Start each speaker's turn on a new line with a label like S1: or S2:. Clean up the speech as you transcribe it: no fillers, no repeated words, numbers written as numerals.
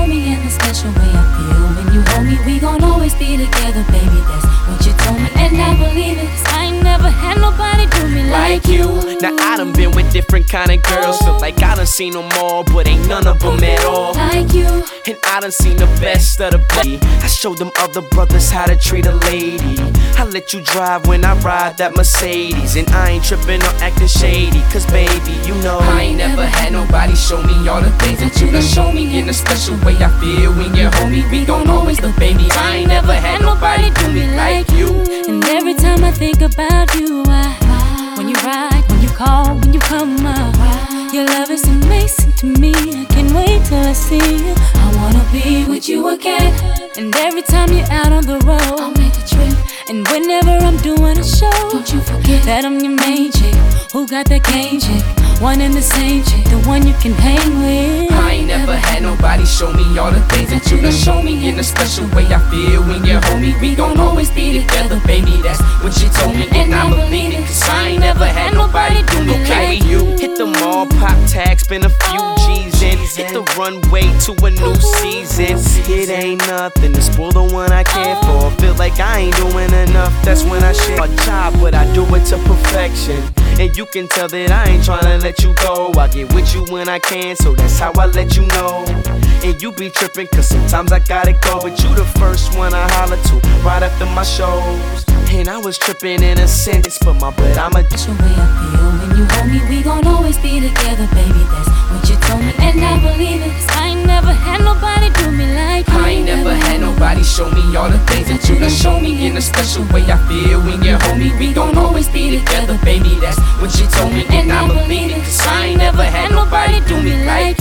S1: me in the special way I feel when you hold me. We gon' always be together, baby, that's what you told me. And I believe it, 'cause I ain't never had nobody do me like you.
S2: Now I done been with different kind of girls, feel like I done seen them all, but ain't none of them at all
S1: like you.
S2: And I done seen the best of the best. I showed them other brothers how to treat a lady. I let you drive when I ride that Mercedes, and I ain't tripping or acting shady, 'cause baby, you know I ain't never had nobody show me all the things that you done show me. In a special way I feel when you're home me. We gon' always look, baby, I ain't never had nobody do me like you.
S1: And every time I think about you, when you ride, when you call, when you come up, your love is amazing to me. I can't wait till I see you. I wanna be with you again. And every time you're out on the road, I'll make a trip. And whenever I'm doing a show, don't you forget that I'm your main chick, who got that game chick, one and the same chick, the one you can hang with.
S2: I ain't never had nobody show me all the things that you done show me. In a special way I feel when you're home me. We gon' always be together, baby, that's what you told me. And I believe it, 'cause I ain't never had nobody do me like you. Hit the mall, pop tags, spend a few G's in. Hit the runway to a new season. It ain't nothing to spoil the one I care for. Feel like I ain't doing enough, that's when I share a job, but I do it to perfection. And you can tell that I ain't tryna let you go. I get with you when I can, so that's how I let you know. And you be trippin', 'cause sometimes I gotta go, but you the first one I holler to right after my shows. And I was trippin' in a sense, but my blood, I'm a
S1: the way I feel when you hold me. We gon' always be together, baby, that's what you told me. And I believe it, 'cause I ain't never had nobody do me like you.
S2: I ain't never had nobody show me all the things that you done show me. In a special way I feel when you're home me. We gon' always be together, baby, that's what you told me. And I believe it, 'cause I ain't never had nobody do me like